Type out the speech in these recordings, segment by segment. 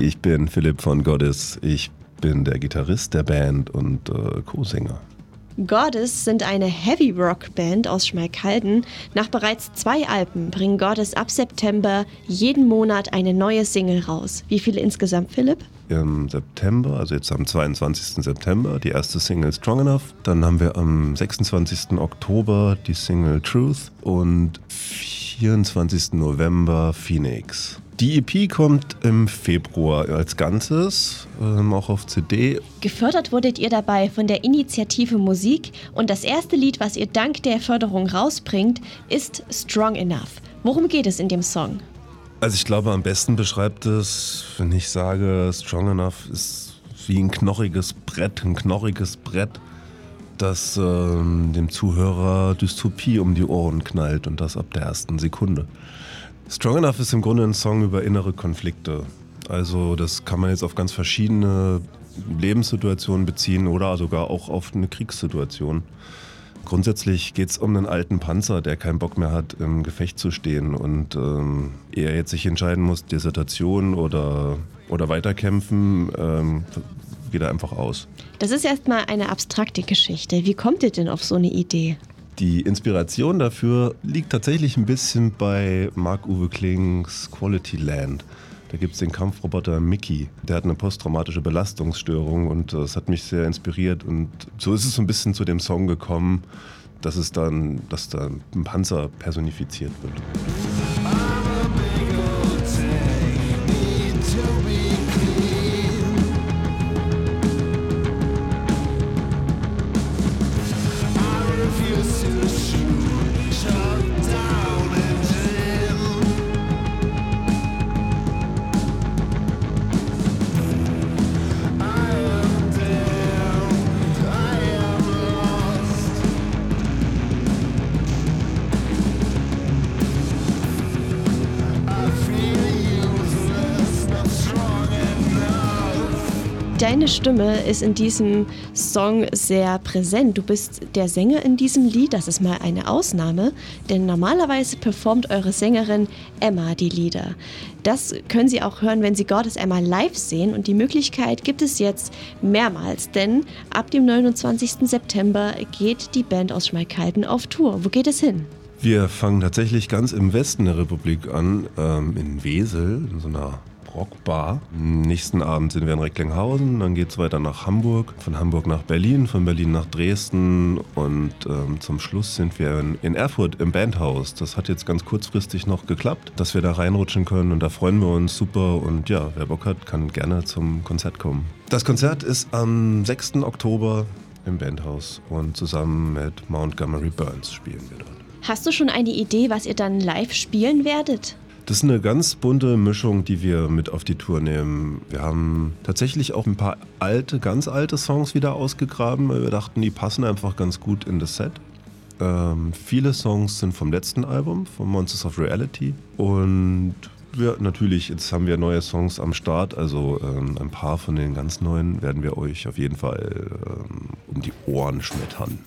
ich bin Philipp von Goddess. Ich bin der Gitarrist der Band und Co-Sänger. Goddess sind eine Heavy-Rock-Band aus Schmalkalden. Nach bereits 2 Alben bringen Goddess ab September jeden Monat eine neue Single raus. Wie viele insgesamt, Philipp? Im September, also jetzt am 22. September, die erste Single Strong Enough. Dann haben wir am 26. Oktober die Single Truth und 24. November Phoenix. Die EP kommt im Februar als Ganzes, auch auf CD. Gefördert wurdet ihr dabei von der Initiative Musik und das erste Lied, was ihr dank der Förderung rausbringt, ist Strong Enough. Worum geht es in dem Song? Also ich glaube, am besten beschreibt es, wenn ich sage, Strong Enough ist wie ein knorriges Brett, das dem Zuhörer Dystopie um die Ohren knallt und das ab der ersten Sekunde. Strong Enough ist im Grunde ein Song über innere Konflikte. Also das kann man jetzt auf ganz verschiedene Lebenssituationen beziehen oder sogar auch auf eine Kriegssituation. Grundsätzlich geht es um einen alten Panzer, der keinen Bock mehr hat, im Gefecht zu stehen und er jetzt sich entscheiden muss, Desertation oder weiterkämpfen, geht er einfach aus. Das ist erstmal eine abstrakte Geschichte. Wie kommt ihr denn auf so eine Idee? Die Inspiration dafür liegt tatsächlich ein bisschen bei Marc-Uwe Klings Quality Land. Da gibt es den Kampfroboter Mickey. Der hat eine posttraumatische Belastungsstörung und das hat mich sehr inspiriert. Und so ist es so ein bisschen zu dem Song gekommen, dass da ein Panzer personifiziert wird. Deine Stimme ist in diesem Song sehr präsent. Du bist der Sänger in diesem Lied, das ist mal eine Ausnahme, denn normalerweise performt eure Sängerin Emma die Lieder. Das können Sie auch hören, wenn Sie Goddess einmal live sehen und die Möglichkeit gibt es jetzt mehrmals, denn ab dem 29. September geht die Band aus Schmalkalden auf Tour. Wo geht es hin? Wir fangen tatsächlich ganz im Westen der Republik an, in Wesel, in so einer Rockbar. Nächsten Abend sind wir in Recklinghausen, dann geht es weiter nach Hamburg, von Hamburg nach Berlin, von Berlin nach Dresden und zum Schluss sind wir in Erfurt im Bandhaus. Das hat jetzt ganz kurzfristig noch geklappt, dass wir da reinrutschen können und da freuen wir uns super und ja, wer Bock hat, kann gerne zum Konzert kommen. Das Konzert ist am 6. Oktober im Bandhaus und zusammen mit Montgomery Burns spielen wir dort. Hast du schon eine Idee, was ihr dann live spielen werdet? Das ist eine ganz bunte Mischung, die wir mit auf die Tour nehmen. Wir haben tatsächlich auch ein paar ganz alte Songs wieder ausgegraben, weil wir dachten, die passen einfach ganz gut in das Set. Viele Songs sind vom letzten Album, von Monsters of Reality. Und natürlich, jetzt haben wir neue Songs am Start, also ein paar von den ganz neuen werden wir euch auf jeden Fall um die Ohren schmettern.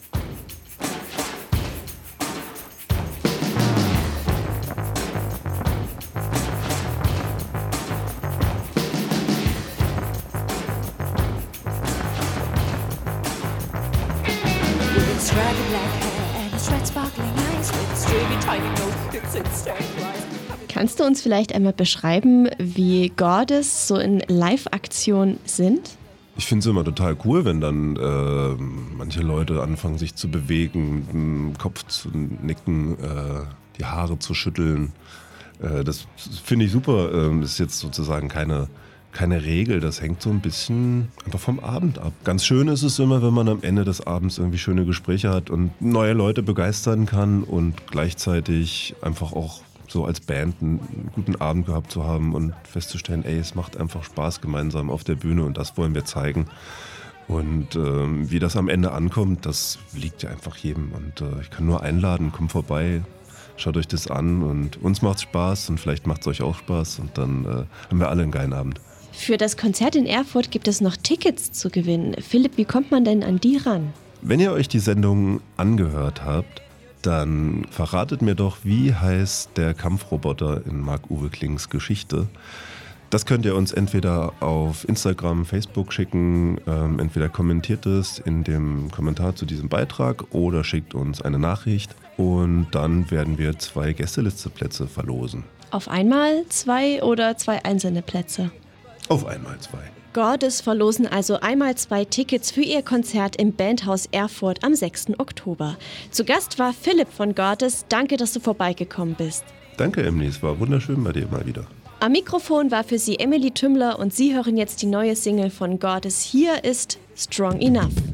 Kannst du uns vielleicht einmal beschreiben, wie Goddess so in Live-Aktion sind? Ich finde es immer total cool, wenn dann manche Leute anfangen, sich zu bewegen, mit dem Kopf zu nicken, die Haare zu schütteln. Das finde ich super. Das ist jetzt sozusagen keine Regel, das hängt so ein bisschen einfach vom Abend ab. Ganz schön ist es immer, wenn man am Ende des Abends irgendwie schöne Gespräche hat und neue Leute begeistern kann und gleichzeitig einfach auch so als Band einen guten Abend gehabt zu haben und festzustellen, es macht einfach Spaß gemeinsam auf der Bühne und das wollen wir zeigen. Und wie das am Ende ankommt, das liegt ja einfach jedem und ich kann nur einladen, kommt vorbei. Schaut euch das an und uns macht's Spaß und vielleicht macht's euch auch Spaß und dann haben wir alle einen geilen Abend. Für das Konzert in Erfurt gibt es noch Tickets zu gewinnen. Philipp, wie kommt man denn an die ran? Wenn ihr euch die Sendung angehört habt, dann verratet mir doch, wie heißt der Kampfroboter in Marc-Uwe Klings Geschichte. Das könnt ihr uns entweder auf Instagram, Facebook schicken, entweder kommentiert es in dem Kommentar zu diesem Beitrag oder schickt uns eine Nachricht und dann werden wir 2 Gästeliste-Plätze verlosen. Auf einmal 2 oder 2 einzelne Plätze? Auf einmal 2. Gordes verlosen also einmal 2 Tickets für ihr Konzert im Bandhaus Erfurt am 6. Oktober. Zu Gast war Philipp von Gordes. Danke, dass du vorbeigekommen bist. Danke, Emily. Es war wunderschön bei dir mal wieder. Am Mikrofon war für Sie Emily Tümmler und Sie hören jetzt die neue Single von Gordes. Hier ist Strong Enough.